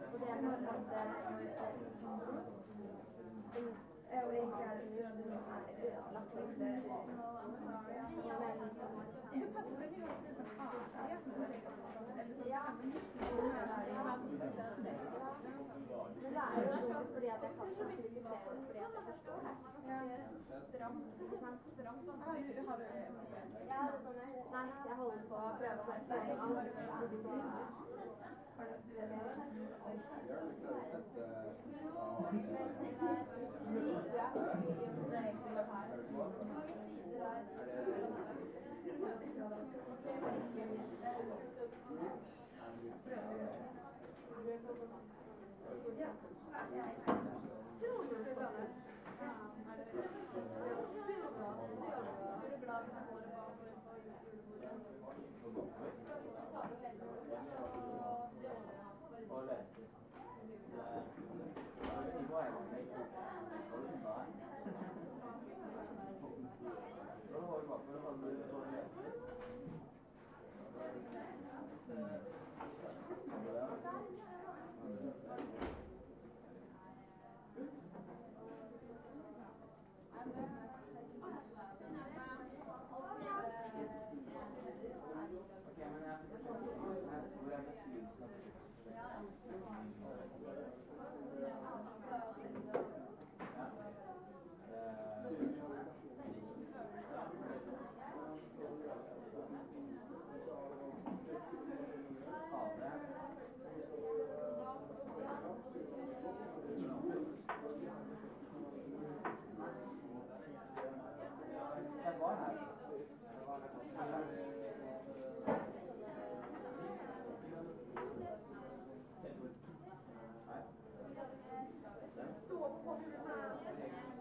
Og det er på en måte er jo egentlig er det mye som er ødelagt litt. Men du passer veldig godt til sånn ja. Men det er jo dumt fordi at jeg kan ikke kritisere det fordi at jeg forstår det. Stramt. Har du ja, det sånn jeg. Nei, jeg holder på å prøve å være ferdig. Har du stå på